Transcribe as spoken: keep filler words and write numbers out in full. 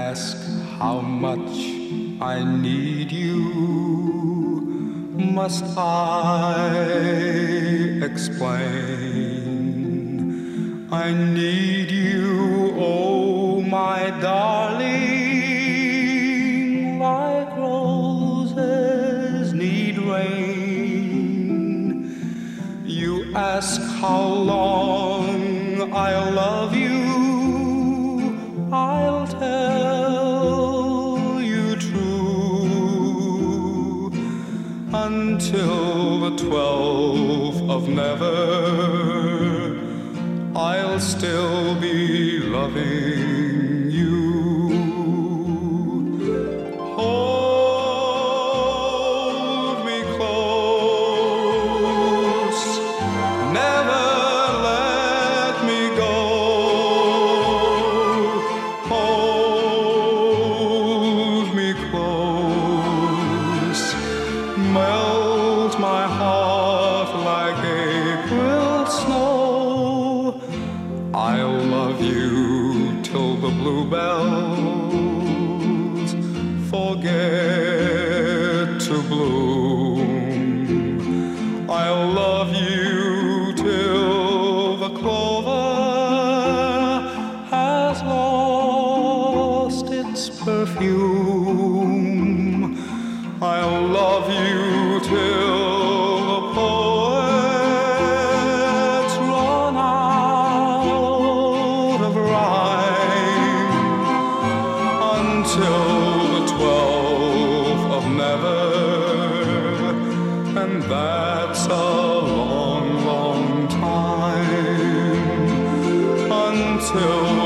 ask how much I need you. Must I explain? I need you, oh my darling, like roses need rain. You ask how long I'll love you. I'll tell you true, until the twelfth of never, I'll still be loving you. Hold me close, never let me go. Melt my heart like April snow. I'll love you till the bluebells forget to bloom. I'll love you till the clover has lost its perfume. I'll love you till the poets run out of rhyme, until the twelfth of never, and that's a long, long time, until